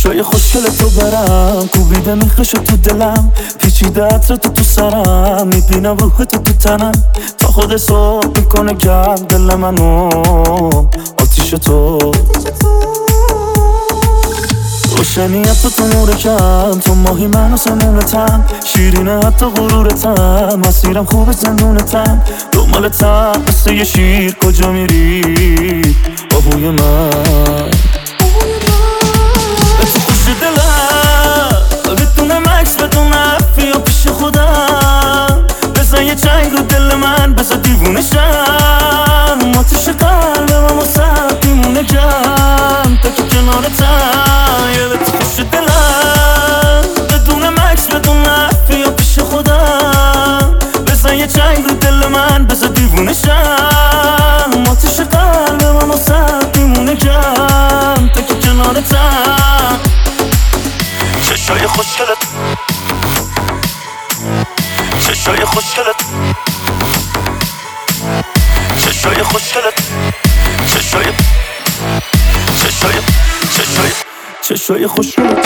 چشای خوشگل تو برم کوبیده میخش تو دلم، پیچیده عطر تو سرم، میبینم روح تو تنم، تا خود صبح میکنه گرم دل منو آتیش تو. روشنیت تو نور کم، تو ماهی من و سمونتم، شیرینه حتی غرورتم، مسیرم خوب زندونتم، دنبالتم مثل یه شیر کجا میری آهوی من. به تو خوش دلم بدون مکس بدون حرفی یا پیش خودم، بزن یه چنگ رو دل من بزن دیوونشم، آتیش قلبم اما سب میمونه گرم تا که کنارتم. به تو خوش دلم بدون مکس بدون حرفی یا پیش خودم، بزن یه چنگ رو دل من بزن دیوونشم، آتیش قلبم اما سب میمونه گرم تا که کنارتم. چشای خوشگلت، چشای خوشگلت، چشای خوشگلت، چشای چشای چشای چشای خوشگلت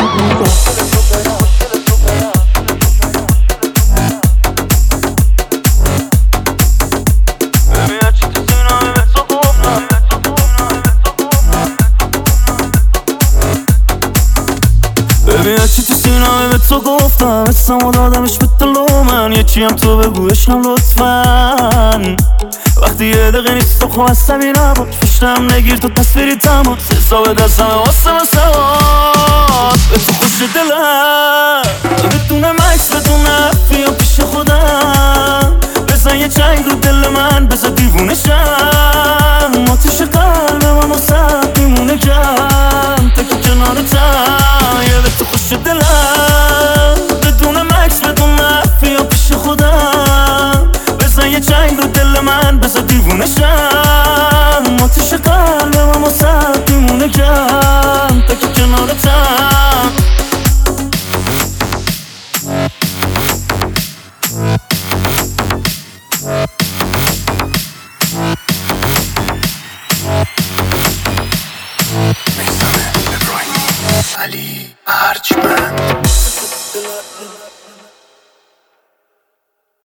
ببین چی تو سینه‌ام به تو گفتم، حسمو دادمش به دل من، یه چی هم تو بگوشم لطفاً. وقتی یه دقیقه نیست تو خواه عصبی نباش، پشتم نگیر تو تصویری تماس، حساب دستم واسه مساوات. به تو خوش دلم بدون مکس بدون حرفی یا پیش خودم، بزن یه چنگ رو دل من بزن دیوونشم، آتیش قلبم اما سب میمونه گرم تا که کنارتم. به تو خوش دلم بدون مکس بدون حرفی یا پیش خودم، بزن یه چنگ رو دل من بزن دیوونشم، آتیش قلبم اما سب میمونه گرم تا که کنارتم.